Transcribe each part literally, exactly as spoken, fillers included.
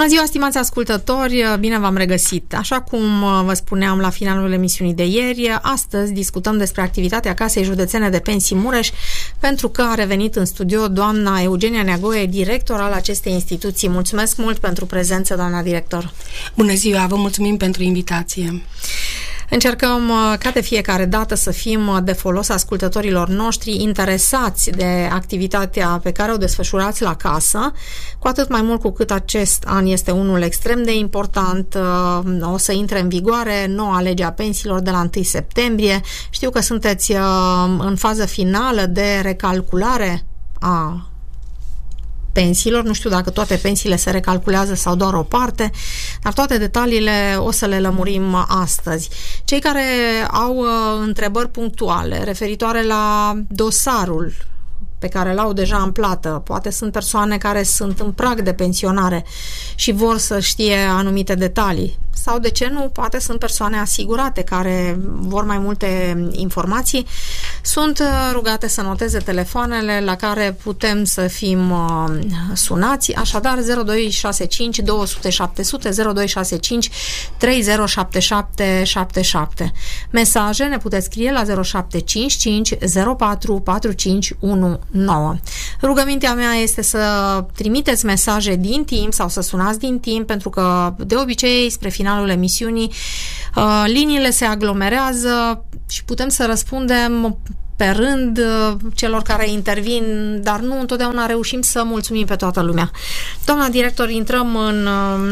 Bună ziua, stimați ascultători, bine v-am regăsit. Așa cum vă spuneam la finalul emisiunii de ieri, astăzi discutăm despre activitatea Casei Județene de Pensii Mureș, pentru că a revenit în studio doamna Eugenia Neagoe, director al acestei instituții. Mulțumesc mult pentru prezență, doamna director. Bună ziua, vă mulțumim pentru invitație. Încercăm ca de fiecare dată să fim de folos ascultătorilor noștri interesați de activitatea pe care o desfășurați la casă, cu atât mai mult cu cât acest an este unul extrem de important. O să intre în vigoare noua lege a pensiilor de la întâi septembrie. Știu că sunteți în fază finală de recalculare a pensiilor, nu știu dacă toate pensiile se recalculează sau doar o parte, dar toate detaliile o să le lămurim astăzi. Cei care au uh, întrebări punctuale referitoare la dosarul pe care l-au deja în plată, poate sunt persoane care sunt în prag de pensionare și vor să știe anumite detalii, sau de ce nu, poate sunt persoane asigurate care vor mai multe informații, sunt rugate să noteze telefoanele la care putem să fim sunați, așadar zero doi șase cinci două zero zero șapte zero zero, zero doi șase cinci trei zero șapte șapte șapte șapte. Mesaje ne puteți scrie la zero șapte cinci cinci zero patru patru cinci unu nouă. Rugămintea mea este să trimiteți mesaje din timp sau să sunați din timp, pentru că de obicei spre finalul emisiunii liniile se aglomerează și putem să răspundem pe rând celor care intervin, dar nu întotdeauna reușim să mulțumim pe toată lumea. Doamna director, intrăm în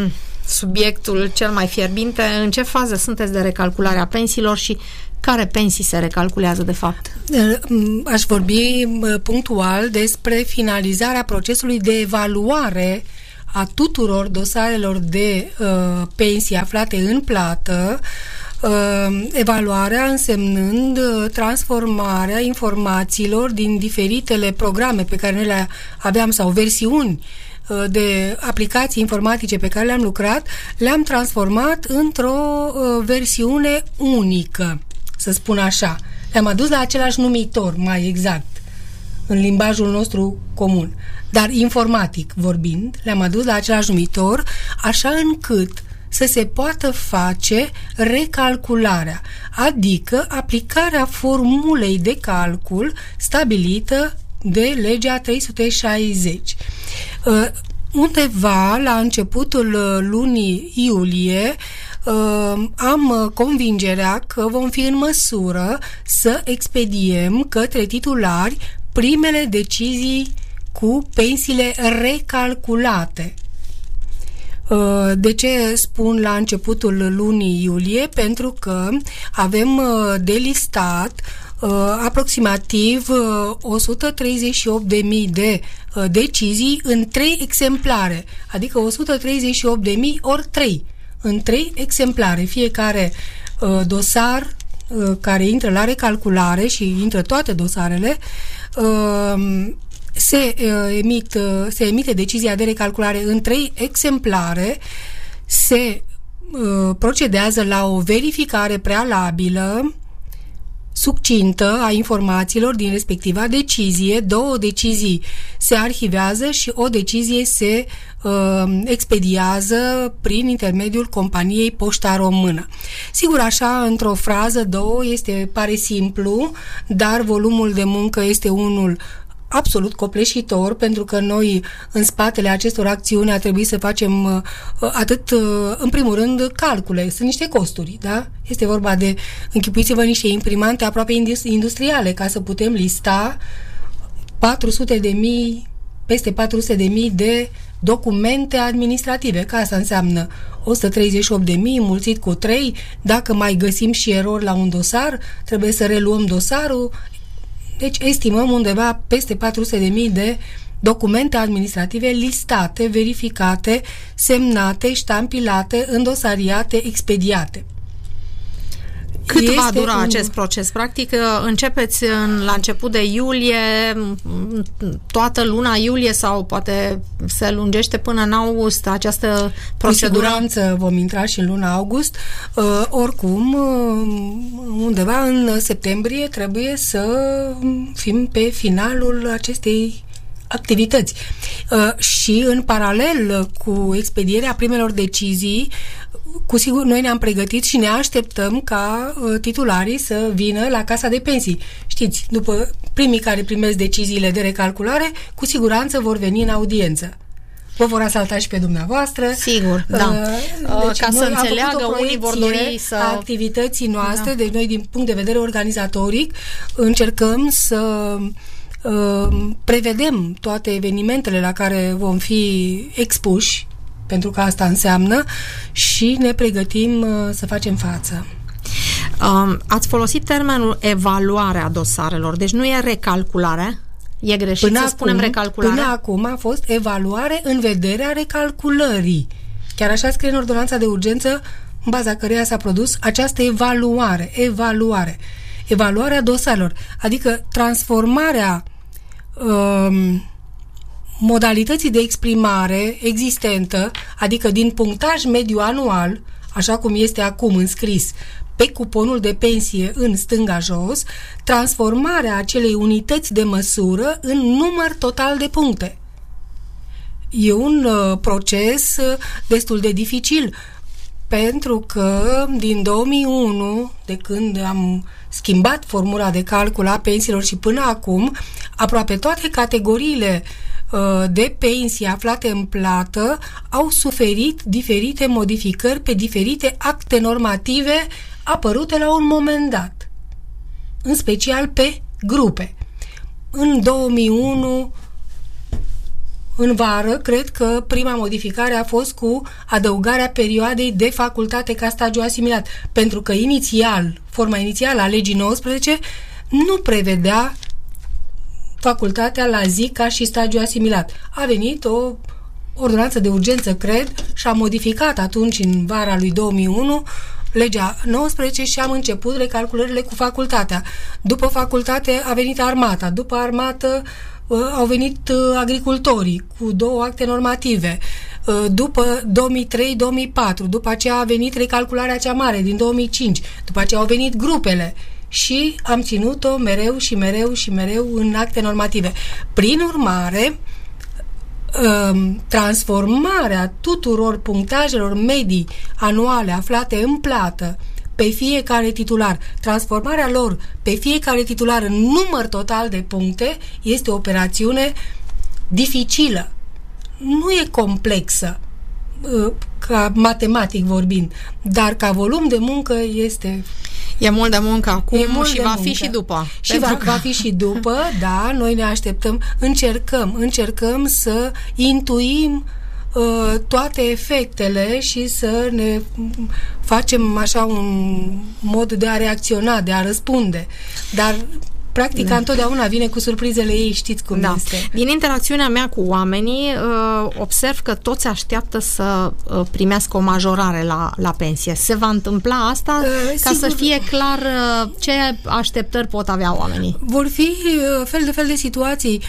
subiectul cel mai fierbinte. În ce fază sunteți de recalculare a pensiilor și care pensii se recalculează de fapt? Aș vorbi punctual despre finalizarea procesului de evaluare a tuturor dosarelor de uh, pensii aflate în plată, uh, evaluarea însemnând uh, transformarea informațiilor din diferitele programe pe care noi le aveam sau versiuni uh, de aplicații informatice pe care le-am lucrat, le-am transformat într-o uh, versiune unică, să spun așa. Le-am adus la același numitor, mai exact, în limbajul nostru comun. Dar informatic vorbind, le-am adus la același numitor, așa încât să se poată face recalcularea, adică aplicarea formulei de calcul stabilită de legea trei sute șaizeci. Undeva la începutul lunii iulie am convingerea că vom fi în măsură să expediem către titulari primele decizii cu pensiile recalculate. De ce spun la începutul lunii iulie? Pentru că avem de listat aproximativ o sută treizeci și opt de mii de decizii în trei exemplare, adică o sută treizeci și opt de mii ori trei, în trei exemplare. Fiecare dosar care intră la recalculare și intră toate dosarele, se, emit, se emite decizia de recalculare în trei exemplare, se procedează la o verificare prealabilă succintă a informațiilor din respectiva decizie, două decizii se arhivează și o decizie se uh, expediază prin intermediul companiei Poșta Română. Sigur, așa, într-o frază, două, este, pare simplu, dar volumul de muncă este unul absolut copleșitor, pentru că noi în spatele acestor acțiuni a trebuit să facem uh, atât, uh, în primul rând, calcule. Sunt niște costuri, da? Este vorba de, închipuiți-vă, niște imprimante aproape industriale ca să putem lista patru sute de mii, peste patru sute de mii de documente administrative, că asta înseamnă o sută treizeci și opt de mii mulțit cu trei, dacă mai găsim și erori la un dosar, trebuie să reluăm dosarul. Deci estimăm undeva peste patru sute de mii de documente administrative listate, verificate, semnate, ștampilate, îndosariate, expediate. Cât este va dura un... acest proces? Practic, începeți în, la început de iulie, toată luna iulie, sau poate se lungește până în august această procedură? Cu siguranță vom intra și în luna august. Uh, oricum, uh, undeva în septembrie trebuie să fim pe finalul acestei activități. Uh, și în paralel cu expedierea primelor decizii, cu sigur noi ne-am pregătit și ne așteptăm ca uh, titularii să vină la Casa de Pensii. Știți, după primii care primesc deciziile de recalculare, cu siguranță vor veni în audiență. Vă vor asalta și pe dumneavoastră. Sigur, da. Deci ca să înțeleagă, unii vor dori să... a activității noastre, da. Deci noi din punct de vedere organizatoric încercăm să uh, prevedem toate evenimentele la care vom fi expuși, pentru că asta înseamnă, și ne pregătim uh, să facem față. Um, ați folosit termenul evaluarea dosarelor, deci nu e recalculare? E greșit până să acum, spunem recalculare? Până acum a fost evaluare în vederea recalculării. Chiar așa scrie în ordonanța de urgență, în baza căreia s-a produs această evaluare. Evaluare. Evaluarea dosarelor. Adică transformarea um, modalității de exprimare existentă, adică din punctaj mediu anual, așa cum este acum înscris pe cuponul de pensie în stânga jos, transformarea acelei unități de măsură în număr total de puncte. E un uh, proces uh, destul de dificil, pentru că din două mii unu, de când am schimbat formula de calcul a pensiilor și până acum, aproape toate categoriile uh, de pensii aflate în plată au suferit diferite modificări pe diferite acte normative apărute la un moment dat, în special pe grupe. În două mii unu, în vară, cred că prima modificare a fost cu adăugarea perioadei de facultate ca stagiu asimilat, pentru că inițial, forma inițială a legii nouăsprezece nu prevedea facultatea la zi ca și stagiu asimilat. A venit o ordonanță de urgență, cred, și a modificat atunci, în vara lui două mii unu, legea nouăsprezece și am început recalculările cu facultatea. După facultate a venit armata, după armată uh, au venit uh, agricultorii cu două acte normative, uh, după două mii trei două mii patru, după aceea a venit recalcularea cea mare din două mii cinci, după aceea au venit grupele și am ținut-o mereu și mereu și mereu în acte normative. Prin urmare, transformarea tuturor punctajelor medii anuale aflate în plată pe fiecare titular, transformarea lor pe fiecare titular în număr total de puncte este o operațiune dificilă. Nu e complexă, ca matematic vorbind, dar ca volum de muncă este... E mult de muncă acum mult și va muncă. fi și după. Și va, că... va fi și după, da, noi ne așteptăm, încercăm, încercăm să intuim uh, toate efectele și să ne facem așa un mod de a reacționa, de a răspunde. Dar practica da. întotdeauna vine cu surprizele ei, știți cum da. este. Din interacțiunea mea cu oamenii, observ că toți așteaptă să primească o majorare la, la pensie. Se va întâmpla asta uh, ca sigur. Să fie clar ce așteptări pot avea oamenii? Vor fi fel de fel de situații.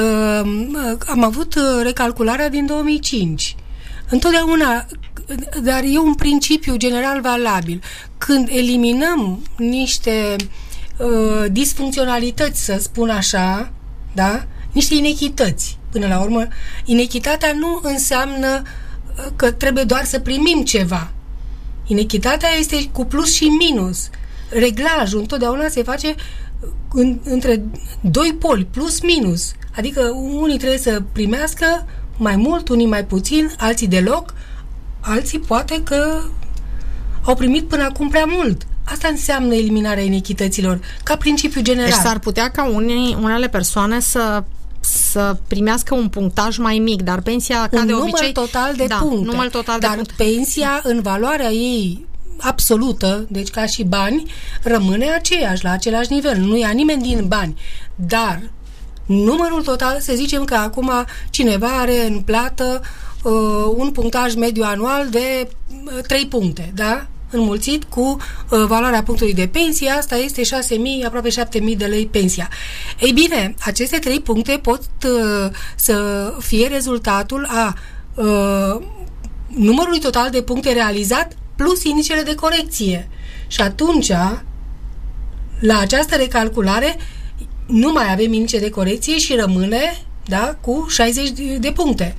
Am avut recalcularea din două mii cinci. Întotdeauna, dar e un principiu general valabil. Când eliminăm niște Uh, disfuncționalități, să spun așa, da? Niște inechități. Până la urmă, inechitatea nu înseamnă că trebuie doar să primim ceva. Inechitatea este cu plus și minus. Reglajul întotdeauna se face în, între doi poli, plus minus. Adică unii trebuie să primească mai mult, unii mai puțin, alții deloc, alții poate că au primit până acum prea mult. Asta înseamnă eliminarea inechităților, ca principiu general. Deci s-ar putea ca unii, unele persoane să, să primească un punctaj mai mic, dar pensia, ca un de număr obicei... total de da, puncte. Număr total dar de puncte. Pensia, în valoarea ei absolută, deci ca și bani, rămâne aceeași, la același nivel. Nu ia nimeni din bani. Dar numărul total, să zicem că acum cineva are în plată uh, un punctaj mediu anual de uh, trei puncte, da? Înmulțit cu uh, valoarea punctului de pensie, asta este șase mii, aproape șapte mii de lei pensia. Ei bine, aceste trei puncte pot uh, să fie rezultatul a uh, numărului total de puncte realizat plus indicele de corecție. Și atunci, la această recalculare, nu mai avem indice de corecție și rămâne da? Cu șaizeci de puncte.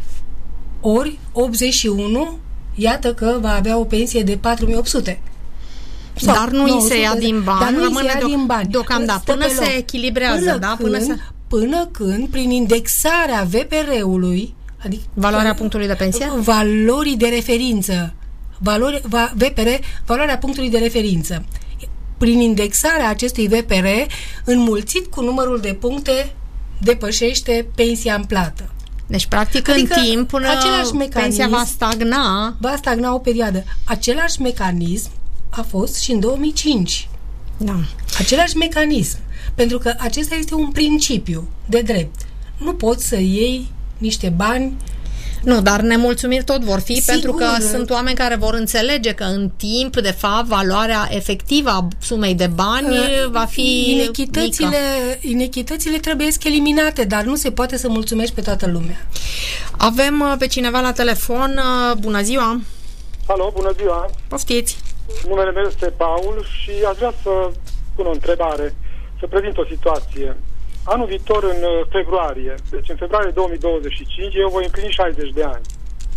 Ori optzeci și unu, iată că va avea o pensie de patru mii opt sute. Sau dar nu îi se ia din bani, dar nu rămâne se ia din bani. Deocamdată, până se echilibrează, până da? Când, până, se... până când, prin indexarea V P R-ului, adică valoarea punctului de pensie? Valorii de referință. Valori, va, V P R, valoarea punctului de referință. Prin indexarea acestui V P R, înmulțit cu numărul de puncte, depășește pensia în plată. Deci, practic, adică, în timp, până pensia va stagna... Va stagna o perioadă. Același mecanism a fost și în două mii cinci. Da. Același mecanism. Pentru că acesta este un principiu de drept. Nu poți să iei niște bani. Nu, dar nemulțumiri tot vor fi. Sigur. Pentru că sunt oameni care vor înțelege că în timp, de fapt, valoarea efectivă a sumei de bani uh, va fi inechitățile, mică. Inechitățile trebuie eliminate, dar nu se poate să mulțumești pe toată lumea. Avem pe cineva la telefon. Bună ziua! Alo, bună ziua! Poftiți! Numele meu este Paul și aș vrea să pun o întrebare, să prezint o situație. Anul viitor, în februarie, deci în februarie două mii douăzeci și cinci, eu voi împlini șaizeci de ani.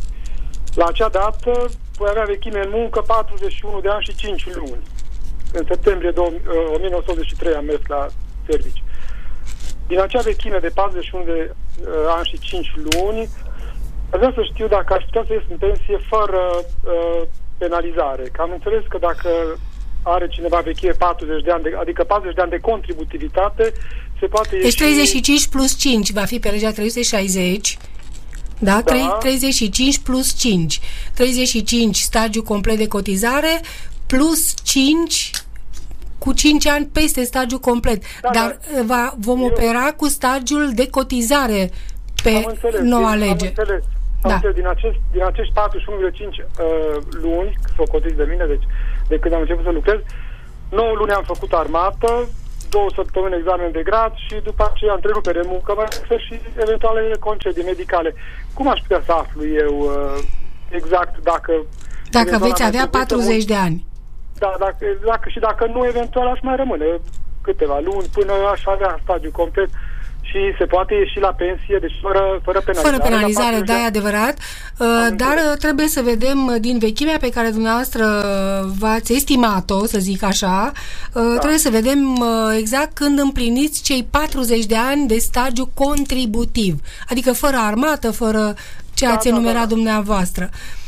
La acea dată voi avea vechime în muncă patruzeci și unu de ani și cinci luni. În septembrie o mie nouă sute optzeci și trei am mers la servici. Din acea vechime de patruzeci și unu de ani și cinci luni, aș vrea să știu dacă aș putea să ies în pensie fără uh, penalizare. Că am înțeles că dacă are cineva vechime patruzeci de ani, de, adică patruzeci de ani de contributivitate, se poate ieși... Deci treizeci și cinci plus cinci va fi pe legea trei sute șaizeci. Da? da? treizeci și cinci plus cinci. treizeci și cinci stagiu complet de cotizare plus cinci cu cinci ani peste stagiu complet. Da, Dar da. Va, vom Eu... opera cu stagiul de cotizare pe noua lege. Am înțeles. Da. Am din, acest, din acești patruzeci și unu virgulă cinci uh, luni, s-o cotiți de mine, deci de când am început să lucrez, nouă luni am făcut armată, două săptămâni examen de grad și după aceea întrerupere muncă, mai și eventuale concedii medicale. Cum aș putea să aflu eu uh, exact dacă... Dacă veți avea patruzeci de ani. Da, dacă, dacă, și dacă nu, eventual aș mai rămâne câteva luni până aș avea stagiu complet. Și se poate ieși la pensie, deci fără, fără penalizare. Fără penalizare, da, e adevărat. Am dar înțeles. Trebuie să vedem din vechimea pe care dumneavoastră v-ați estimat-o, să zic așa, da. Trebuie să vedem exact când împliniți cei patruzeci de ani de stagiu contributiv. Adică fără armată, fără ce da, ați da, enumerat da. dumneavoastră.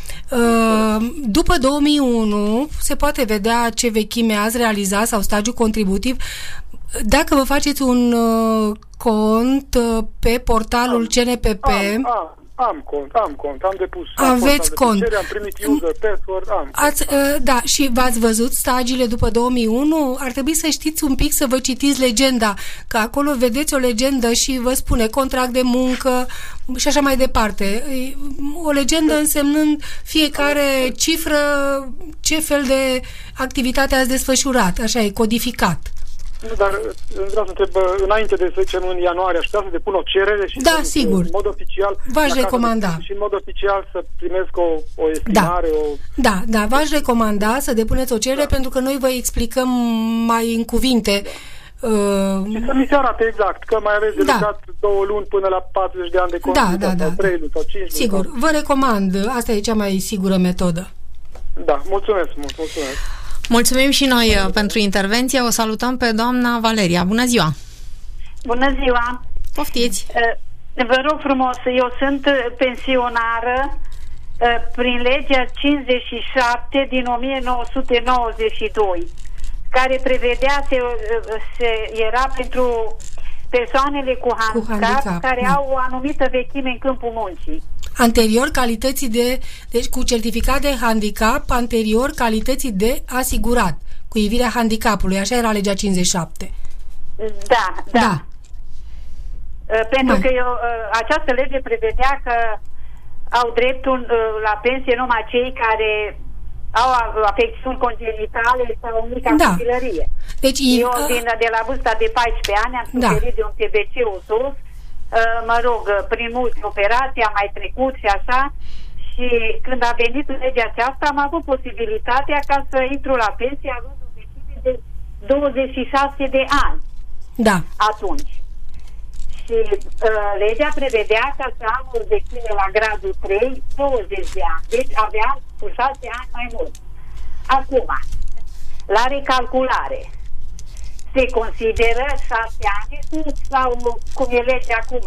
După două mii unu se poate vedea ce vechime ați realizat sau stagiu contributiv. Dacă vă faceți un uh, cont uh, pe portalul am, C N P P... Am, am, am cont, am cont, am depus. Aveți am cont. Am primit user password, am. Ați, uh, da, și v-ați văzut stagiile după două mii unu? Ar trebui să știți un pic, să vă citiți legenda, că acolo vedeți o legendă și vă spune contract de muncă și așa mai departe. O legendă însemnând fiecare cifră, ce fel de activitate ați desfășurat. Așa e, codificat. Nu, dar vreau să întreb, înainte de, să zicem, în ianuarie, aș putea să depun o cerere și da, să, sigur. în mod oficial... V-aș recomanda. Și în mod oficial să primesc o, o estimare, da. o... Da, da, v-aș recomanda să depuneți o cerere, da. Pentru că noi vă explicăm mai în cuvinte. Da. Uh, și să mi se arate exact, că mai aveți de da. lucrat două luni până la patruzeci de ani de contribuție, da, da, da, sau trei luni sau cinci sigur, luni. Sigur, vă recomand. Asta e cea mai sigură metodă. Da, mulțumesc mult, mulțumesc. Mulțumim și noi pentru intervenție. O salutăm pe doamna Valeria. Bună ziua! Bună ziua! Poftiți! Vă rog frumos, eu sunt pensionară prin legea cincizeci și șapte din o mie nouă sute nouăzeci și doi, care prevedea, se, se, era pentru persoanele cu handicap, cu handicap care da. au o anumită vechime în câmpul muncii. Anterior calității de, deci cu certificat de handicap, anterior calității de asigurat, cu ivirea handicapului, așa era legea cincizeci și șapte. Da, da. da. Pentru Mai. că eu, această lege prevedea că au dreptul la pensie numai cei care au afecțiuni congenitale sau mică da. copilărie. Deci, eu uh, din, de la vârsta de paisprezece ani am suferit da. de un T B C usos. Mă rog, prin multe operații am mai trecut și așa, și când a venit legea aceasta am avut posibilitatea ca să intru la pensie având o vechime de douăzeci și șase de ani. Da. Atunci. Și uh, legea prevedea ca să am o vechime la gradul trei, douăzeci de ani. Deci aveam cu șase ani mai mult. Acum, la recalculare, se consideră șase ani sau cum e legea acum?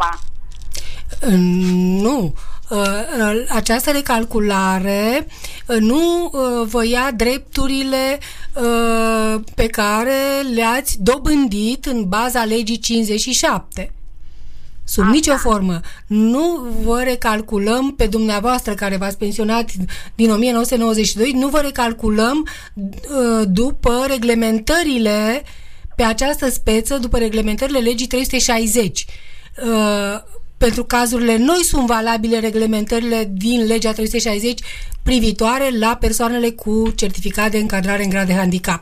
Nu. Această recalculare nu vă ia drepturile pe care le-ați dobândit în baza legii cincizeci și șapte. Sub Asta. nicio formă. Nu vă recalculăm pe dumneavoastră care v-ați pensionat din o mie nouă sute nouăzeci și doi, nu vă recalculăm după reglementările pe această speță, după reglementările legii trei sute șaizeci. Pentru cazurile noi sunt valabile reglementările din legea trei sute șaizeci privitoare la persoanele cu certificat de încadrare în grad de handicap.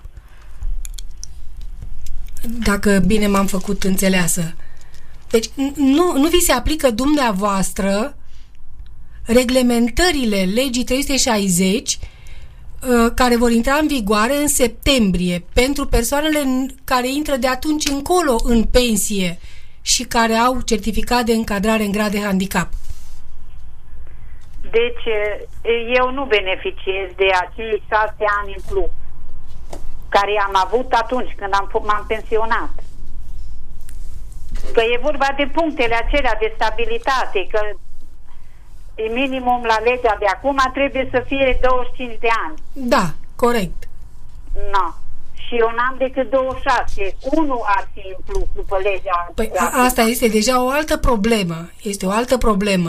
Dacă bine m-am făcut înțeleasă. Deci nu, nu vi se aplică dumneavoastră reglementările legii trei sute șaizeci care vor intra în vigoare în septembrie pentru persoanele care intră de atunci încolo în pensie și care au certificat de încadrare în grad de handicap. Deci eu nu beneficiez de acei șase ani în plus care am avut atunci când am, m-am pensionat. Că e vorba de punctele acelea de stabilitate, că minimum la legea de acum trebuie să fie douăzeci și cinci de ani. Da, corect. No. Și eu n-am decât douăzeci și șase. Unul ar fi în plus după legea. Păi a, asta este deja o altă problemă. Este o altă problemă.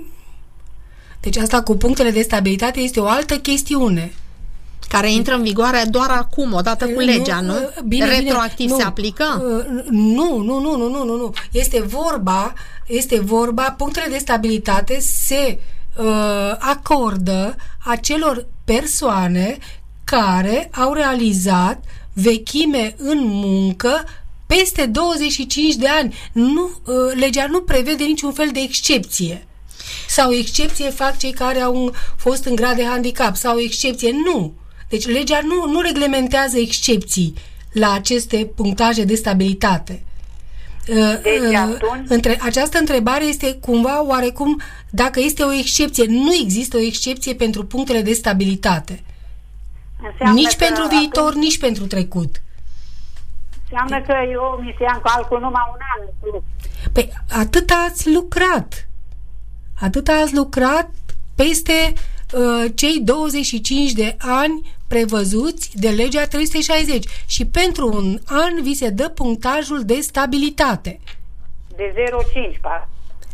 Deci asta cu punctele de stabilitate este o altă chestiune. Care intră în vigoare doar acum, odată cu legea, nu? nu? Bine, Retroactiv bine, se nu, aplică? Nu, nu, nu, nu, nu, nu, nu. Este vorba, este vorba, punctele de stabilitate se uh, acordă acelor persoane care au realizat vechime în muncă peste douăzeci și cinci de ani. Nu, uh, legea nu prevede niciun fel de excepție. Sau excepție fac cei care au fost în grad de handicap. Sau excepție, nu. Deci legea nu, nu reglementează excepții la aceste punctaje de stabilitate. Deci atunci... Între, această întrebare este cumva oarecum dacă este o excepție. Nu există o excepție pentru punctele de stabilitate. Înseamnă nici pentru viitor, atunci... nici pentru trecut. Înseamnă că eu mi se ia în calcul numai un an. Păi atât ați lucrat. Atât ați lucrat peste uh, cei douăzeci și cinci de ani prevăzuți de legea trei sute șaizeci. Și pentru un an vi se dă punctajul de stabilitate. De zero virgulă cinci, pa.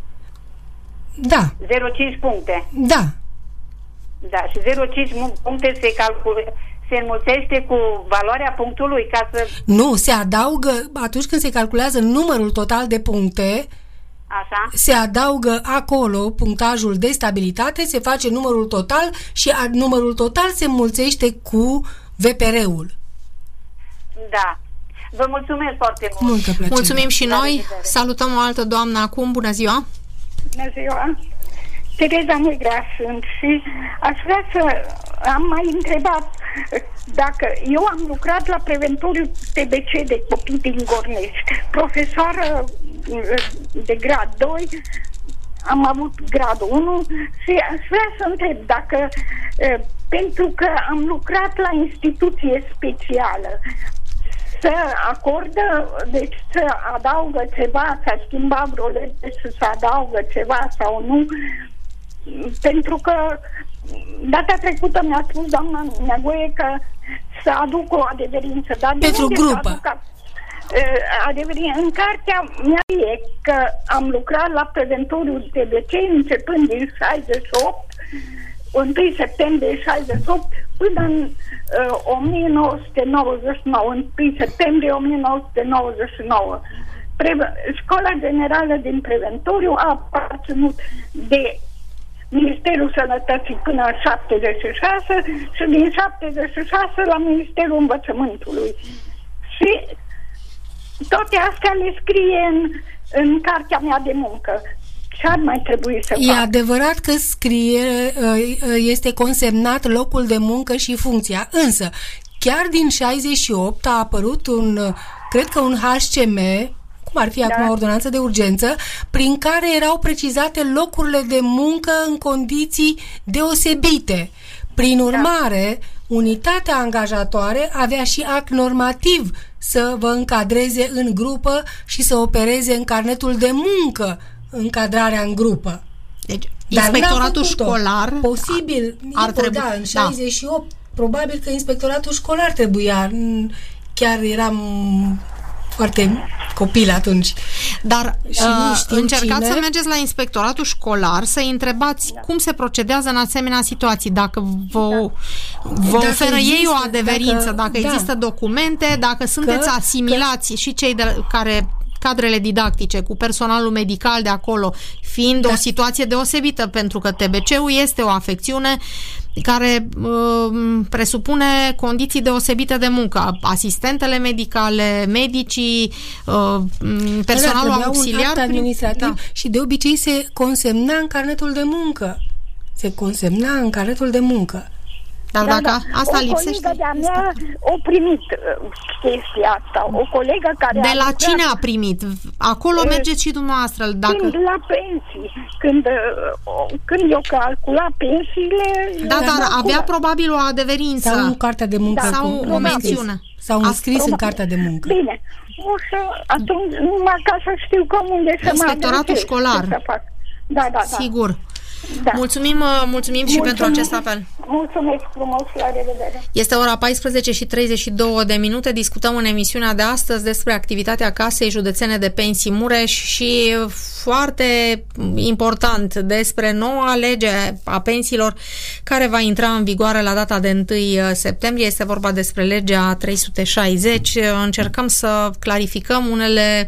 Da. zero virgulă cinci puncte. Da. Da, și zero virgulă cinci puncte se calculează, se înmulțește cu valoarea punctului ca să... Nu, se adaugă, atunci când se calculează numărul total de puncte, așa, se adaugă acolo punctajul de stabilitate, se face numărul total și a, numărul total se înmulțește cu V P R-ul. Da. Vă mulțumesc foarte mult. Multă plăcere. Mulțumim și noi. Salutăm o altă doamnă acum. Bună ziua! Bună ziua! Tereza Negrea sunt și aș vrea să am mai întrebat dacă eu am lucrat la preventoriu T B C de copii din Gornești, profesoară de grad doi, am avut gradul unu și aș vrea să întreb dacă pentru că am lucrat la instituție specială să acordă, deci să adaugă ceva, să schimba vreo lege și să adaugă ceva sau nu, pentru că data trecută mi-a spus doamna Neagoie că să aduc o adeverință. Dar pentru grupă. Adeverință. În cartea mea e că am lucrat la preventoriul T B C începând din șaizeci și opt, întâi septembrie șaizeci și opt, până în uh, o mie nouă sute nouăzeci și nouă, întâi septembrie o mie nouă sute nouăzeci și nouă. Pre- Școala Generală din Preventoriu a aparținut de Ministerul Sănătății până în șaptezeci și șase și din șaptezeci și șase la Ministerul Învățământului. Și toate astea le scrie în, în cartea mea de muncă. Ce ar mai trebui să fac? E adevărat că scrie, este consemnat locul de muncă și funcția, însă chiar din șaizeci și opt a apărut un, cred că un H C M cum ar fi Da. acum ordonanță de urgență, prin care erau precizate locurile de muncă în condiții deosebite. Prin urmare, unitatea angajatoare avea și act normativ să vă încadreze în grupă și să opereze în carnetul de muncă încadrarea în grupă. Deci, Dar inspectoratul n-a făcut-o. școlar Posibil, ar ar trebui- da, în da. șaizeci și opt, probabil că inspectoratul școlar trebuia. Chiar eram foarte copil atunci. Dar Și nu uh, știu încercați cine. să mergeți la inspectoratul școlar să întrebați da. cum se procedează în asemenea situații, dacă vă, Da. vă Dacă oferă ei există- o adeverință, dacă, dacă- dacă da. există documente, dacă sunteți Că- asimilați și cei de, care cadrele didactice cu personalul medical de acolo, fiind Da. o situație deosebită, pentru că T B C-ul este o afecțiune care uh, presupune condiții deosebite de muncă. Asistentele medicale, medicii, uh, personalul Trebuia auxiliar. un act administrativ Da. și de obicei se consemna în carnetul de muncă. Se consemna în carnetul de muncă. Dar dacă asta o lipsește... colegă de-a mea a primit uh, chestia asta. O colegă care De a la lucrat cine a primit? Acolo E, mergeți și dumneavoastră. Dacă... Când la pensii, când, uh, când eu calcula pensiile... Da, eu dar calcula. avea probabil o adeverință. Sau în cartea de muncă. Da. Sau cu- o înscris. mențiune. Sau A- înscris în Probabil. cartea de muncă. Bine. O să, atunci, numai ca să știu cam unde să mă Inspectoratul adresez, școlar. ce să fac. Da, da, da. Sigur. Da. Mulțumim, uh, mulțumim și Mulțumim. pentru acest apel. Mulțumesc frumos, la revedere. Este ora paisprezece și treizeci și două de minute. Discutăm în emisiunea de astăzi despre activitatea Casei Județene de Pensii Mureș și foarte important despre noua lege a pensiilor care va intra în vigoare la data de întâi septembrie. Este vorba despre legea trei sute șaizeci. Încercăm să clarificăm unele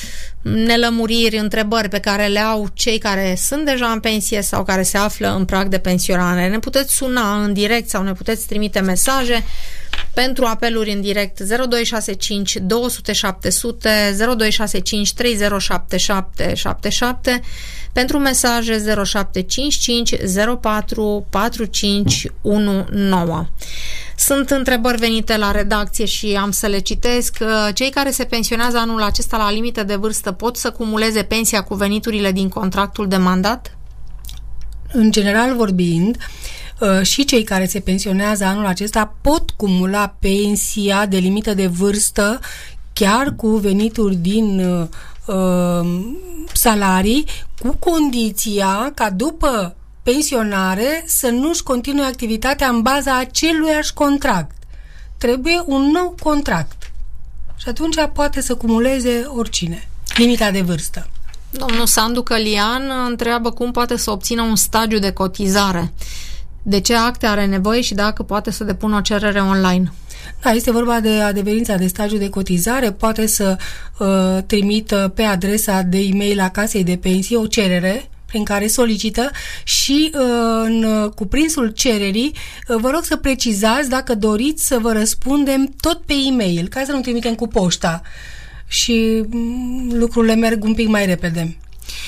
nelămuriri, întrebări pe care le au cei care sunt deja în pensie sau care se află în prag de pensionare. Ne puteți suna în direct sau ne puteți trimite mesaje pentru apeluri în direct zero doi șase cinci două zero zero șapte zero zero, zero doi șase cinci trei zero șapte șapte șapte șapte, pentru mesaje zero șapte cinci cinci zero patru patru cinci unu nouă. Sunt întrebări venite la redacție și am să le citesc. Cei care se pensionează anul acesta la limită de vârstă pot să cumuleze pensia cu veniturile din contractul de mandat? În general vorbind, și cei care se pensionează anul acesta pot cumula pensia de limită de vârstă chiar cu venituri din uh, salarii, cu condiția ca după pensionare să nu-și continue activitatea în baza aceluiași contract. Trebuie un nou contract. Și atunci poate să cumuleze oricine. Limita de vârstă. Domnul Sandu Călian întreabă cum poate să obțină un stagiu de cotizare. De ce acte are nevoie și dacă poate să depună o cerere online? Da, este vorba de adeverința de stagiu de cotizare. Poate să uh, trimită pe adresa de e-mail a Casei de Pensii o cerere prin care solicită și uh, în cuprinsul cererii uh, vă rog să precizați dacă doriți să vă răspundem tot pe e-mail, ca să nu trimitem cu poșta și um, lucrurile merg un pic mai repede.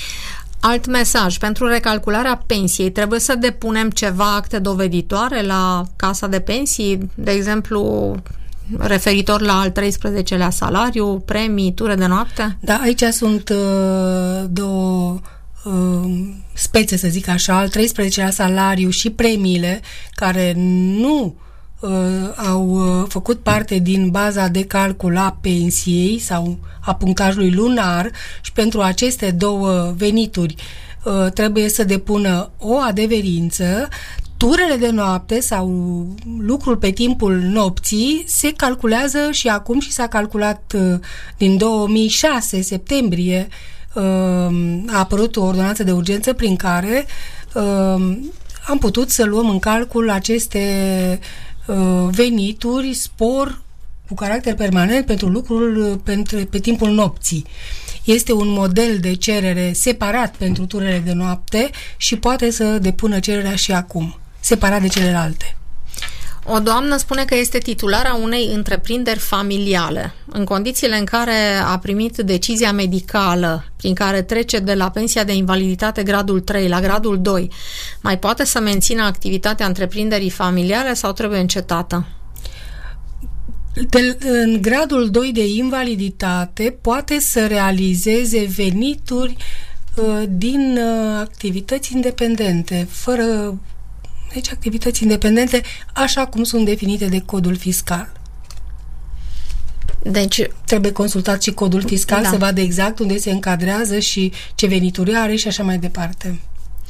Alt mesaj. Pentru recalcularea pensiei trebuie să depunem ceva acte doveditoare la Casa de Pensii, de exemplu referitor la al treisprezecelea salariu, premii, ture de noapte? Da, aici sunt uh, două uh, spețe, să zic așa, al treisprezecelea salariu și premiile care nu uh, au uh, făcut parte din baza de calcul a pensiei sau a punctajului lunar și pentru aceste două venituri uh, trebuie să depună o adeverință. Turele de noapte sau lucrul pe timpul nopții se calculează și acum și s-a calculat uh, din două mii șase, septembrie, uh, a apărut o ordonanță de urgență prin care uh, am putut să luăm în calcul aceste uh, venituri, spor cu caracter permanent pentru lucrul pentru, pe timpul nopții. Este un model de cerere separat pentru turele de noapte și poate să depună cererea și acum, separat de celelalte. O doamnă spune că este titulara unei întreprinderi familiale. În condițiile în care a primit decizia medicală prin care trece de la pensia de invaliditate gradul trei la gradul doi, mai poate să mențină activitatea întreprinderii familiale sau trebuie încetată? De, în gradul doi de invaliditate poate să realizeze venituri uh, din uh, activități independente, fără deci activități independente, așa cum sunt definite de codul fiscal. Deci trebuie consultat și codul fiscal, da, să vadă exact unde se încadrează și ce venituri are și așa mai departe.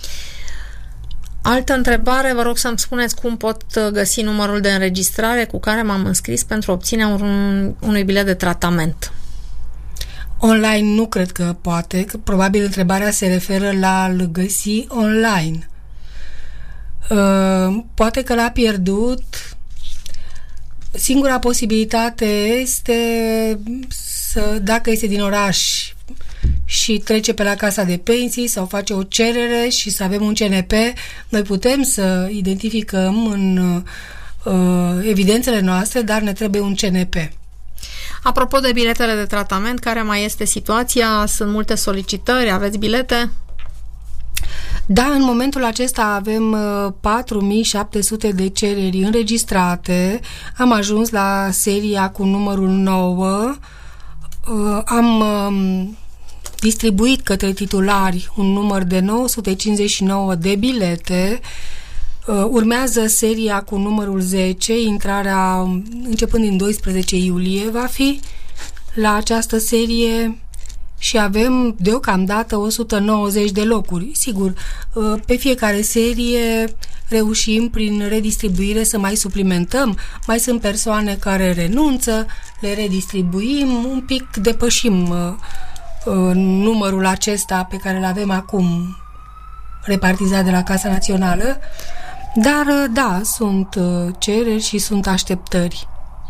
Altă întrebare, vă rog să-mi spuneți cum pot găsi numărul de înregistrare cu care m-am înscris pentru obținerea un, unui bilet de tratament. Online nu cred că poate, că probabil întrebarea se referă la a-l găsi online. Uh, poate că l-a pierdut. Singura posibilitate este să, dacă este din oraș și trece pe la casa de pensii sau face o cerere și să avem un C N P, noi putem să identificăm în uh, evidențele noastre, dar ne trebuie un C N P. Apropo de biletele de tratament, care mai este situația? Sunt multe solicitări, aveți bilete? Da, în momentul acesta avem patru mii șapte sute de cereri înregistrate. Am ajuns la seria cu numărul nouă. Am distribuit către titulari un număr de nouă sute cincizeci și nouă de bilete. Urmează seria cu numărul zece, intrarea începând din doisprezece iulie va fi la această serie și avem deocamdată o sută nouăzeci de locuri. Sigur, pe fiecare serie reușim prin redistribuire să mai suplimentăm, mai sunt persoane care renunță, le redistribuim, un pic depășim numărul acesta pe care îl avem acum repartizat de la Casa Națională, dar da, sunt cereri și sunt așteptări.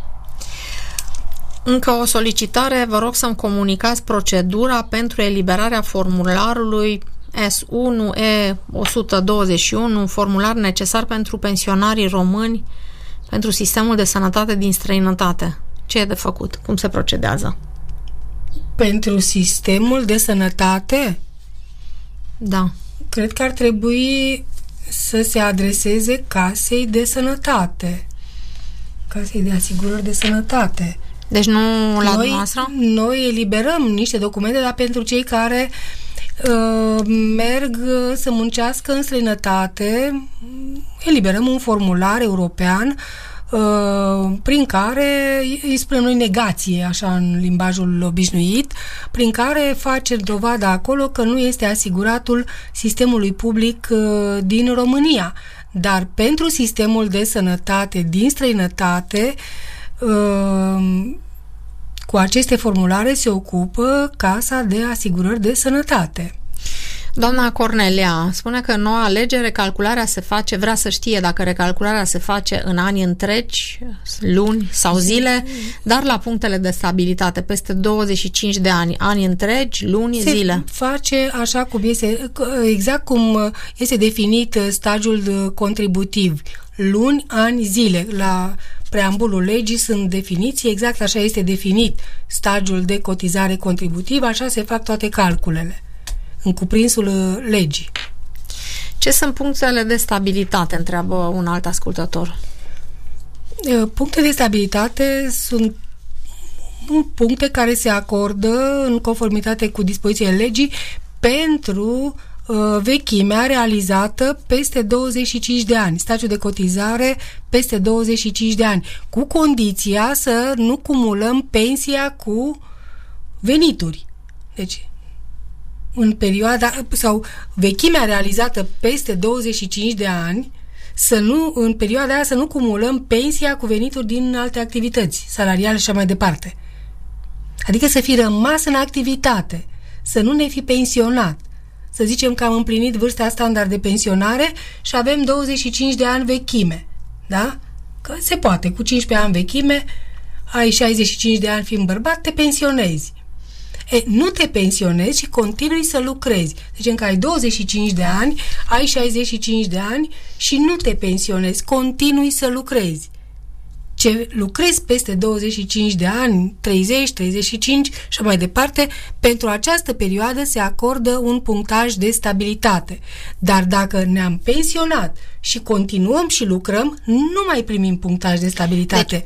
Încă o solicitare, vă rog să-mi comunicați procedura pentru eliberarea formularului S unu E o sută douăzeci și unu, formular necesar pentru pensionarii români pentru sistemul de sănătate din străinătate. Ce e de făcut? Cum se procedează? Pentru sistemul de sănătate? Da. Cred că ar trebui să se adreseze Casei de Sănătate. Casei de Asigurări de Sănătate. Deci nu la noi, noastră? Noi eliberăm niște documente, dar pentru cei care uh, merg să muncească în străinătate, eliberăm un formular european uh, prin care, îi spunem noi negație, așa în limbajul obișnuit, prin care face dovada acolo că nu este asiguratul sistemului public uh, din România. Dar pentru sistemul de sănătate din străinătate, cu aceste formulare se ocupă Casa de Asigurări de Sănătate. Doamna Cornelia spune că noua lege, recalcularea se face, vrea să știe dacă recalcularea se face în ani întregi, luni sau zile, dar la punctele de stabilitate, peste douăzeci și cinci de ani, ani întregi, luni, se zile. face așa cum este, exact cum este definit stagiul contributiv, luni, ani, zile. La preambulul legii sunt definiții, exact așa este definit stagiul de cotizare contributivă, așa se fac toate calculele în cuprinsul legii. Ce sunt punctele de stabilitate? Întreabă un alt ascultător. Punctele de stabilitate sunt puncte care se acordă în conformitate cu dispozițiile legii pentru uh, vechimea realizată peste douăzeci și cinci de ani, stagiul de cotizare peste douăzeci și cinci de ani, cu condiția să nu cumulăm pensia cu venituri. Deci, în perioada, sau vechimea realizată peste douăzeci și cinci de ani, să nu, în perioada aia să nu cumulăm pensia cu venituri din alte activități salariale și așa mai departe. Adică să fi rămas în activitate, să nu ne fi pensionat. Să zicem că am împlinit vârsta standard de pensionare și avem douăzeci și cinci de ani vechime. Da? Că se poate, cu cincisprezece ani vechime, ai șaizeci și cinci de ani fiind bărbat, te pensionezi. E, nu te pensionezi și continui să lucrezi. Deci încă ai douăzeci și cinci de ani, ai șaizeci și cinci de ani și nu te pensionezi, continui să lucrezi. Ce lucrezi peste douăzeci și cinci de ani, treizeci, treizeci și cinci și mai departe, pentru această perioadă se acordă un punctaj de stabilitate. Dar dacă ne-am pensionat și continuăm și lucrăm, nu mai primim punctaj de stabilitate. Deci,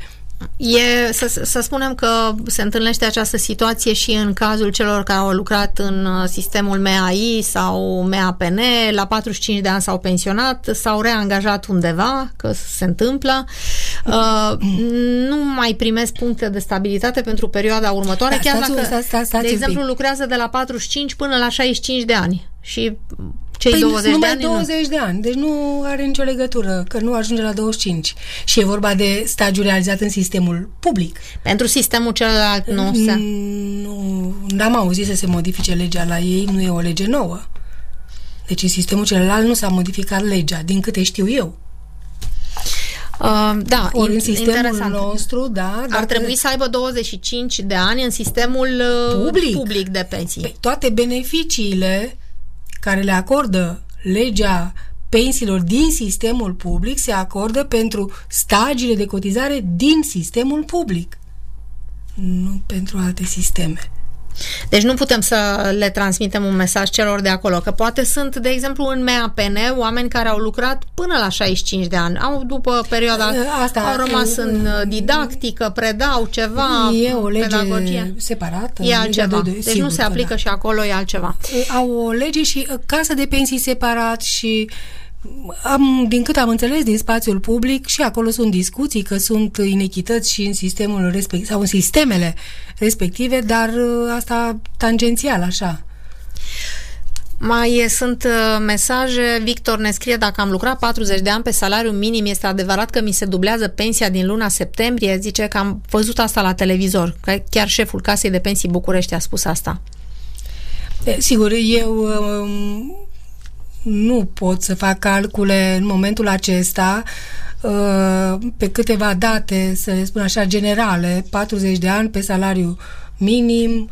E, să, să spunem că se întâlnește această situație și în cazul celor care au lucrat în sistemul M A I sau M A P N, la patruzeci și cinci de ani s-au pensionat, s-au reangajat undeva, că se întâmplă, uh, nu mai primesc puncte de stabilitate pentru perioada următoare, da, chiar stați, dacă, stați, stați, stați de exemplu, lucrează de la patruzeci și cinci până la șaizeci și cinci de ani și cei păi douăzeci de ani douăzeci de ani, deci nu are nicio legătură, că nu ajunge la douăzeci și cinci. Și e vorba de stagiu realizat în sistemul public. Pentru sistemul celălalt nu se... Nu, n-am auzit să se modifice legea la ei, nu e o lege nouă. Deci în sistemul celălalt nu s-a modificat legea, din câte știu eu. Uh, da, Ori în sistemul interesant. nostru, da... Ar dacă... trebui să aibă douăzeci și cinci de ani în sistemul public, public de pensii. Păi, toate beneficiile care le acordă legea pensiilor din sistemul public se acordă pentru stagiile de cotizare din sistemul public, nu pentru alte sisteme. Deci nu putem să le transmitem un mesaj celor de acolo, că poate sunt, de exemplu, în M A P N oameni care au lucrat până la șaizeci și cinci de ani, au după perioada asta, au rămas e, în didactică, predau ceva, e o lege pedagogie separată, e altceva, de, deci nu se aplică da. Și acolo e altceva. Au o lege și casă de pensii separat și am, din cât am înțeles din spațiul public, și acolo sunt discuții că sunt inechități și în sistemul respectiv sau în sistemele respective, dar asta tangențial, așa. Mai sunt mesaje. Victor ne scrie: dacă am lucrat patruzeci de ani pe salariu minim, este adevărat că mi se dublează pensia din luna septembrie? Zice că am văzut asta la televizor. Chiar șeful Casei de Pensii București a spus asta. Sigur, eu nu pot să fac calcule în momentul acesta pe câteva date, să le spun așa, generale, patruzeci de ani pe salariu minim,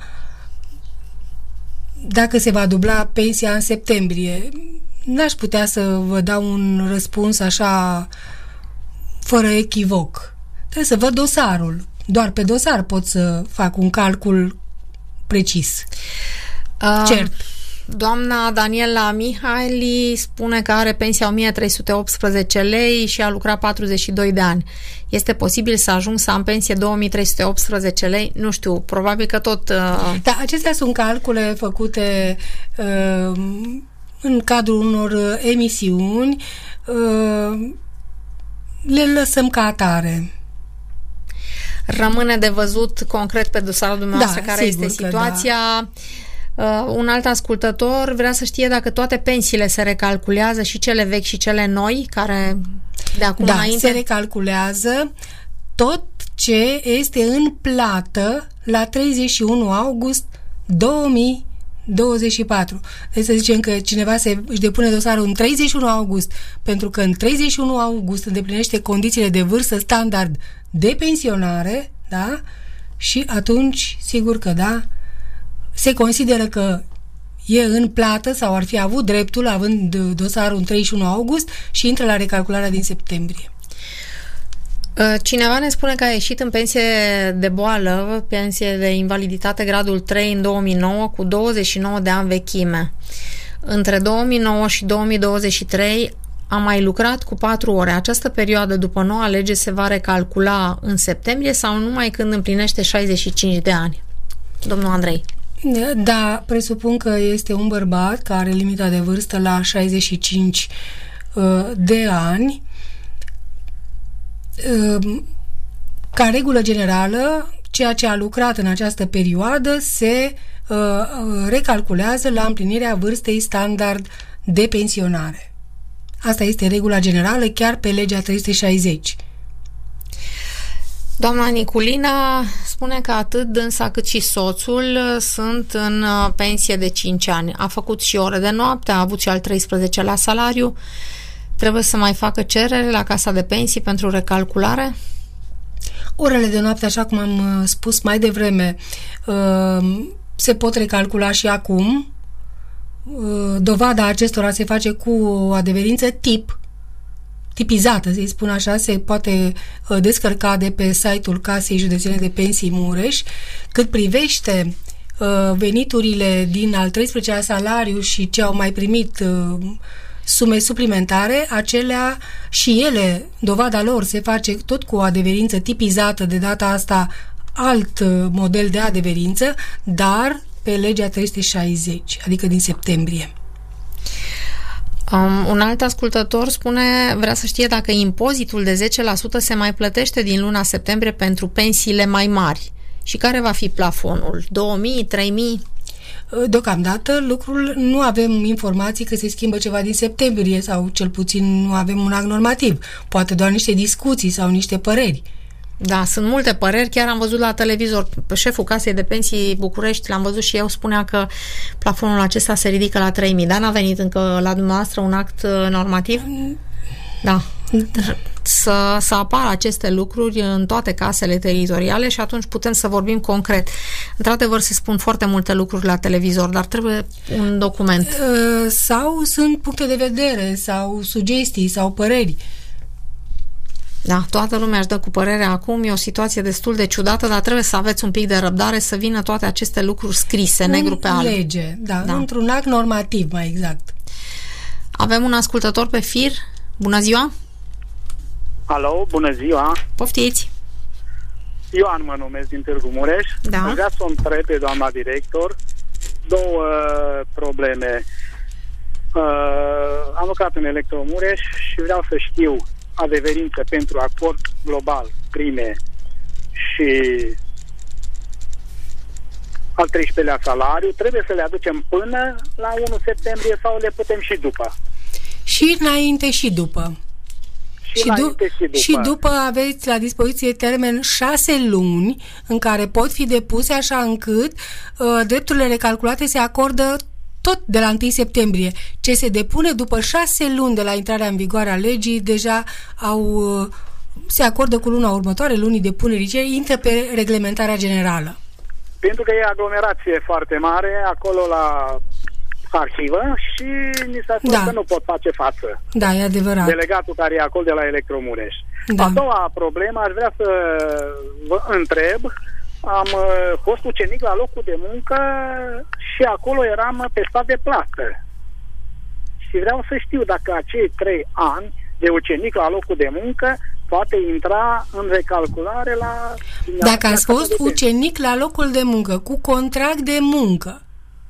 dacă se va dubla pensia în septembrie. N-aș putea să vă dau un răspuns așa fără echivoc. Trebuie să văd dosarul. Doar pe dosar pot să fac un calcul precis. Uh, Cert. Doamna Daniela Mihaili spune că are pensia o mie trei sute optsprezece lei și a lucrat patruzeci și doi de ani. Este posibil să ajung să am pensie două mii trei sute optsprezece lei? Nu știu, probabil că tot... Uh... Da, acestea sunt calcule făcute uh, în cadrul unor emisiuni. Uh, le lăsăm ca atare. Rămâne de văzut concret pe dosarul dumneavoastră da, care este situația... Da. Uh, un alt ascultător vrea să știe dacă toate pensiile se recalculează, și cele vechi și cele noi, care de acum da, înainte... se recalculează tot ce este în plată la treizeci și unu august două mii douăzeci și patru. Deci să zicem că cineva se, își depune dosarul în treizeci și unu august, pentru că în treizeci și unu august îndeplinește condițiile de vârstă standard de pensionare, da? Și atunci, sigur că da, se consideră că e în plată sau ar fi avut dreptul, având dosarul în treizeci și unu august, și intră la recalcularea din septembrie. Cineva ne spune că a ieșit în pensie de boală, pensie de invaliditate gradul trei în două mii nouă, cu douăzeci și nouă de ani vechime. Între două mii nouă și două mii douăzeci și trei a mai lucrat cu patru ore. Această perioadă după noua lege se va recalcula în septembrie sau numai când împlinește șaizeci și cinci de ani? Domnul Andrei. Da, presupun că este un bărbat care are limita de vârstă la șaizeci și cinci uh, de ani. Uh, ca regulă generală, ceea ce a lucrat în această perioadă se uh, recalculează la împlinirea vârstei standard de pensionare. Asta este regula generală, chiar pe legea trei sute șaizeci. Doamna Niculina spune că atât dânsa cât și soțul sunt în pensie de cinci ani. A făcut și ore de noapte, a avut și al treisprezecelea salariu. Trebuie să mai facă cerere la Casa de Pensii pentru recalculare? Orele de noapte, așa cum am spus mai devreme, se pot recalcula și acum. Dovada acestora se face cu o adeverință tip, tipizată, să-i spun așa, se poate uh, descărca de pe site-ul Casei Județene de Pensii Mureș. Cât privește uh, veniturile din al treisprezecelea salariu și ce au mai primit uh, sume suplimentare, acelea și ele, dovada lor se face tot cu o adeverință tipizată, de data asta alt model de adeverință, dar pe legea trei sute șaizeci, adică din septembrie. Um, un alt ascultător spune, vrea să știe dacă impozitul de zece la sută se mai plătește din luna septembrie pentru pensiile mai mari și care va fi plafonul? două mii, trei mii? Deocamdată lucrul, nu avem informații că se schimbă ceva din septembrie sau cel puțin nu avem un act normativ. Poate doar niște discuții sau niște păreri. Da, sunt multe păreri. Chiar am văzut la televizor pe șeful Casei de Pensii București, l-am văzut și eu, spunea că plafonul acesta se ridică la trei mii. Dar n-a venit încă la dumneavoastră un act normativ? Da. Să, să apară aceste lucruri în toate casele teritoriale și atunci putem să vorbim concret. Într-adevăr se spun foarte multe lucruri la televizor, dar trebuie un document. Sau sunt puncte de vedere, sau sugestii, sau păreri. Da, toată lumea își dă cu părerea acum, e o situație destul de ciudată, dar trebuie să aveți un pic de răbdare să vină toate aceste lucruri scrise, în negru pe alb. Lege, da, da, într-un act normativ, mai exact. Avem un ascultător pe fir. Bună ziua! Alo, bună ziua! Poftiți! Ioan mă numesc, din Târgu Mureș. Da. Vreau să o întreb pe doamna director două probleme. Uh, am lucrat în Electromureș și vreau să știu adeverință pentru acord global, prime și al treisprezecelea salariu. Trebuie să le aducem până la unu septembrie sau le putem și după? Și înainte și după. Și, și, du- și, după. și după aveți la dispoziție termen șase luni în care pot fi depuse așa încât uh, drepturile recalculate se acordă tot de la întâi septembrie. Ce se depune după șase luni de la intrarea în vigoare a legii, deja au, uh, se acordă cu luna următoare, lunii depunerii, ce intră pe reglementarea generală. Pentru că e aglomerație foarte mare acolo la arhivă și ni s-a spus da. că nu pot face față. Da, e adevărat. Delegatul care e acolo de la Electromureș. Da. A doua problemă, aș vrea să vă întreb, am uh, fost ucenic la locul de muncă și acolo eram pe stat de plată. Și vreau să știu dacă acei trei ani de ucenic la locul de muncă poate intra în recalculare la... Dacă ați fost ucenic la locul de muncă cu contract de muncă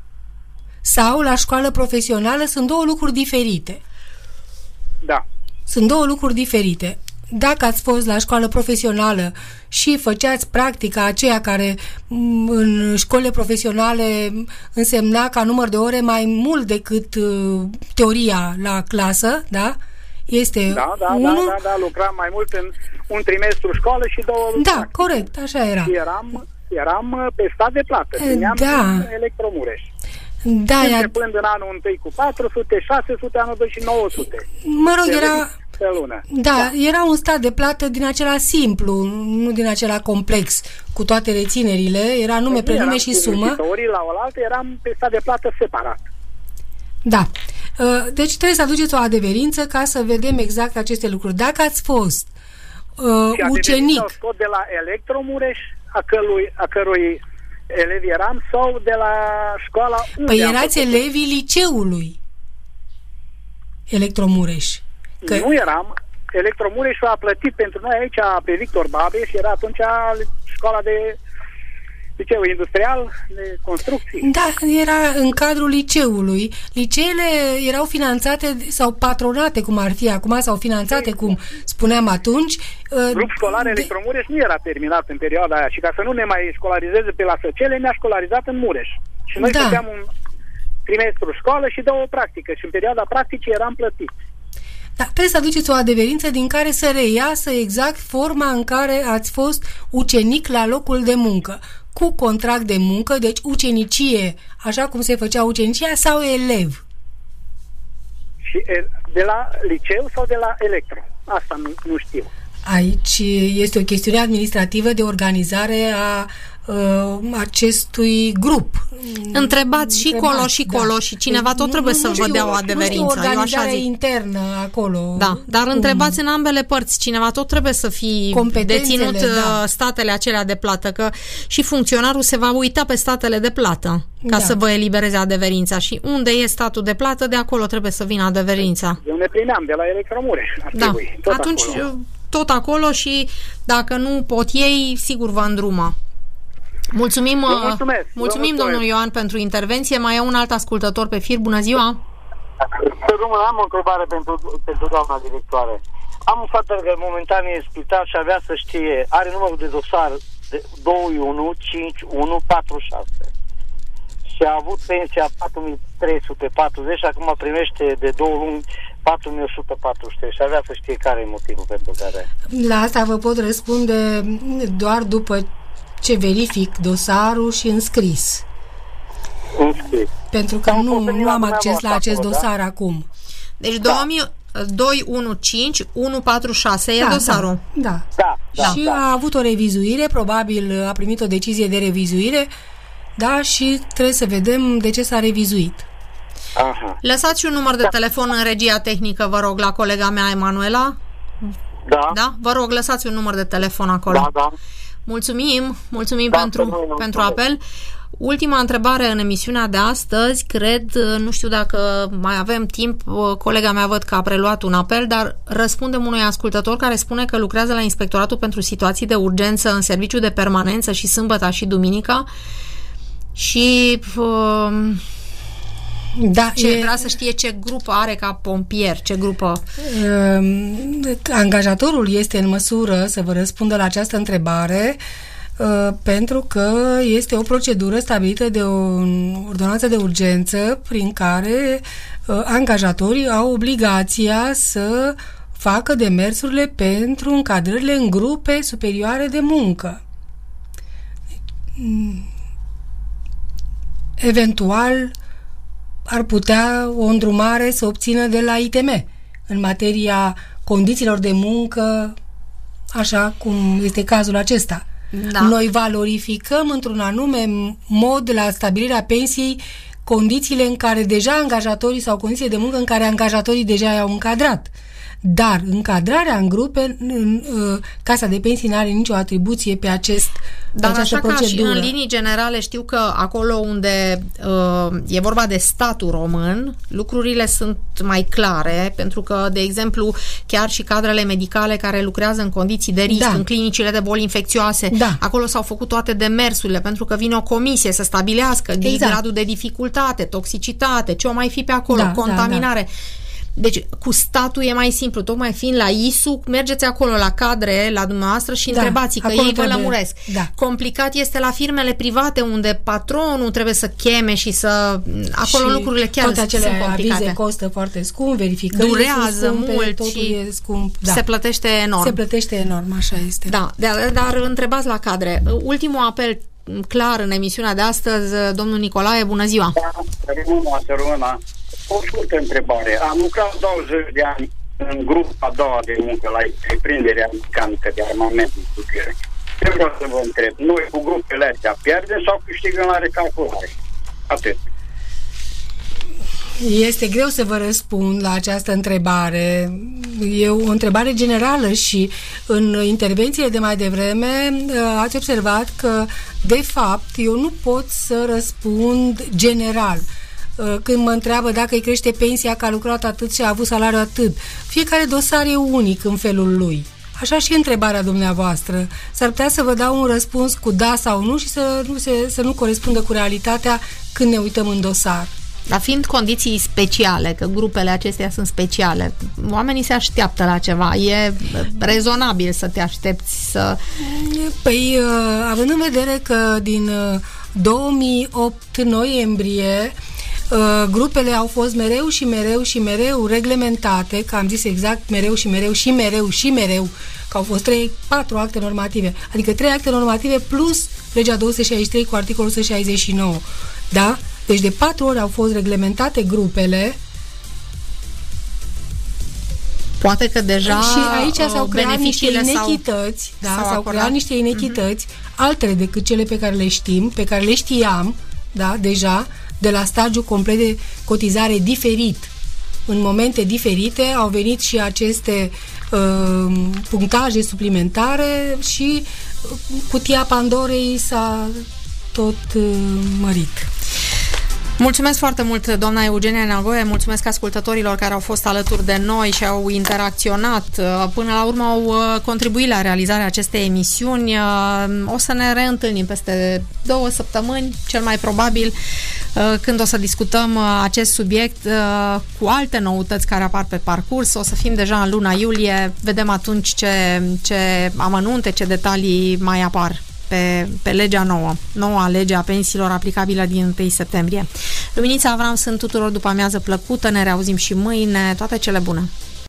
sau la școală profesională, sunt două lucruri diferite. Da. Sunt două lucruri diferite. Dacă ați fost la școală profesională și făceați practica aceea care în școlile profesionale însemna ca număr de ore mai mult decât uh, teoria la clasă, da? Este da, da, unul... da, da, da, lucram mai mult în un trimestru școală și două luni. Da, corect, așa era. Și eram, eram pe stat de plată, țineam da. în Electromureș. Da, începând în anul întâi cu patru sute, șase sute, anul doi și nouă sute. Mă rog, era... Pe lună. Da, da, era un stat de plată din acela simplu, nu din acela complex, cu toate reținerile, era nume, păi prenume și sumă. La oaltă eram pe stat de plată separat. Da. Deci trebuie să aduceți o adeverință ca să vedem exact aceste lucruri. Dacă ați fost uh, și ucenic... Și scot de la Electromureș, a cărui, a cărui elevi eram, sau de la școala... Păi erați elevii liceului Electromureș. Că... Nu eram. Electromureșul a plătit pentru noi aici pe Victor Babeș și era atunci școala de liceu industrial de construcții. Da, era în cadrul liceului. Liceele erau finanțate sau patronate, cum ar fi acum, sau finanțate, cum spuneam atunci. Grup școlar de... Electromureș nu era terminat în perioada aia și ca să nu ne mai școlarizeze pe la Săcele, ne-a școlarizat în Mureș. Și noi da. făceam un trimestru școală și două practică și în perioada practicii eram plătiți. Da, trebuie să aduceți o adeverință din care să reiasă exact forma în care ați fost ucenic la locul de muncă, cu contract de muncă, deci ucenicie, așa cum se făcea ucenicia, sau elev. Și de la liceu sau de la Electro? Asta nu, nu știu. Aici este o chestiune administrativă de organizare a uh, acestui grup. Întrebați și Întrebați, colo și colo da. și cineva tot nu, trebuie nu, să nu vă știu, dea o nu știu adeverință. organizarea Eu așa zic. internă acolo. Da, dar cum? întrebați în ambele părți. Cineva tot trebuie să fie Competențele, deținut da. statele acelea de plată, că și funcționarul se va uita pe statele de plată ca Da. să vă elibereze adeverința. Și unde e statul de plată, de acolo trebuie să vină adeverința. Eu ne primeam de la Electromureș. Ar Da, trebui, tot atunci acolo. tot acolo și dacă nu pot ei, sigur vă îndrumă. Mulțumim, Vă mulțumesc, vă mulțumim mulțumesc. domnul Ioan pentru intervenție. Mai e un alt ascultător pe fir. Bună ziua! Domnule, am o întrebare pentru, pentru doamna directoare. Am un fată care momentan e în spital și avea să știe, are numărul de dosar de doi unu cinci unu patru șase și a avut pensia patru mii trei sute patruzeci și acum primește de două luni patru mii o sută patruzeci și trei și avea să știe care e motivul pentru care. La asta vă pot răspunde doar după ce verific dosarul și înscris. Înscris. Pentru că Am nu, fost nu am acces la acolo, acest da? dosar acum. Deci doi unu cinci unu patru șase e Da, dosarul. Da, da. Da, da, Și da. a avut o revizuire, probabil a primit o decizie de revizuire, da, și trebuie să vedem de ce s-a revizuit. Aha. Lăsați un număr de telefon în regia tehnică, vă rog, la colega mea, Emanuela. Da, Da? Vă rog, lăsați un număr de telefon acolo. da, da. Mulțumim, mulțumim Da, pentru, să nu- pentru apel. Ultima întrebare în emisiunea de astăzi, cred, nu știu dacă mai avem timp, colega mea văd că a preluat un apel, dar răspundem unui ascultător care spune că lucrează la Inspectoratul pentru Situații de Urgență în serviciu de permanență și sâmbătă și duminica și uh, Da, ce e, vrea să știe ce grupă are ca pompier, ce grupă. uh, angajatorul este în măsură să vă răspundă la această întrebare uh, pentru că este o procedură stabilită de o ordonanță de urgență prin care uh, angajatorii au obligația să facă demersurile pentru încadrările în grupe superioare de muncă. Eventual ar putea o îndrumare să obțină de la I T M în materia condițiilor de muncă, așa cum este cazul acesta. Da. Noi valorificăm într-un anume mod la stabilirea pensiei condițiile în care deja angajatorii sau condiții de muncă în care angajatorii deja i-au încadrat. Dar încadrarea în grupe, în, uh, Casa de Pensii nu are nicio atribuție pe acest Dar această așa ca și procedură. în linii generale știu că acolo unde uh, e vorba de statul român, lucrurile sunt mai clare, pentru că, de exemplu, chiar și cadrele medicale care lucrează în condiții de risc, Da. în clinicile de boli infecțioase, Da. acolo s-au făcut toate demersurile, pentru că vine o comisie să stabilească Exact. gradul de dificultate, toxicitate, ce o mai fi pe acolo, Da, contaminare. Deci, cu statul e mai simplu, tocmai fiind la I S U, mergeți acolo la cadre, la dumneavoastră și Da, întrebați că acolo ei vă trebuie. lămuresc. Da. Complicat este la firmele private unde patronul trebuie să cheme și să... Acolo Și lucrurile chiar toate sunt acele complicate. avize costă foarte scump, verificările Durează sunt scumpe, mult totul și e scump. Da. se plătește enorm. Se plătește enorm, așa este. Da, dar, dar întrebați la cadre. Ultimul apel clar în emisiunea de astăzi, domnul Nicolae, bună ziua! Rămâna, rămâna. O scurtă întrebare. Am lucrat douăzeci de ani în grupa a doua de muncă la întreprinderea mecanică de armament nuclear. Ce vreau să vă întreb? Noi cu grupele astea pierdem sau câștigăm la recalculare? Atât. Este greu să vă răspund la această întrebare. E o întrebare generală și în intervențiile de mai devreme ați observat că, de fapt, eu nu pot să răspund general. Când mă întreabă dacă îi crește pensia că a lucrat atât și a avut salariu atât. Fiecare dosar e unic în felul lui. Așa și întrebarea dumneavoastră. S-ar putea să vă dau un răspuns cu da sau nu și să nu, se, să nu corespundă cu realitatea când ne uităm în dosar. Dar fiind condiții speciale, că grupele acestea sunt speciale, oamenii se așteaptă la ceva. E rezonabil să te aștepți să... Păi, având în vedere că din două mii opt noiembrie grupele au fost mereu și mereu și mereu reglementate, că am zis exact mereu și mereu și mereu și mereu, că au fost trei, patru acte normative, adică trei acte normative plus legea două sute șaizeci și trei cu articolul o sută șaizeci și nouă. Da? Deci de patru ori au fost reglementate grupele Poate că deja și aici s-au creat niște inechități, s-au, da, s-au creat niște inechități uh-huh. altele decât cele pe care le știm, pe care le știam, da, deja, de la stagiul complet de cotizare diferit. În momente diferite au venit și aceste uh, punctaje suplimentare și cutia Pandorei s-a tot uh, mărit. Mulțumesc foarte mult, doamna Eugenia Neagoe, mulțumesc ascultătorilor care au fost alături de noi și au interacționat. Până la urmă au contribuit la realizarea acestei emisiuni. O să ne reîntâlnim peste două săptămâni, cel mai probabil, când o să discutăm acest subiect cu alte noutăți care apar pe parcurs. O să fim deja în luna iulie, vedem atunci ce, ce amănunte, ce detalii mai apar Pe, pe legea nouă, noua lege a pensiilor aplicabilă din întâi septembrie. Luminița Avram sunt tuturor după amiază plăcută, ne reauzim și mâine, toate cele bune!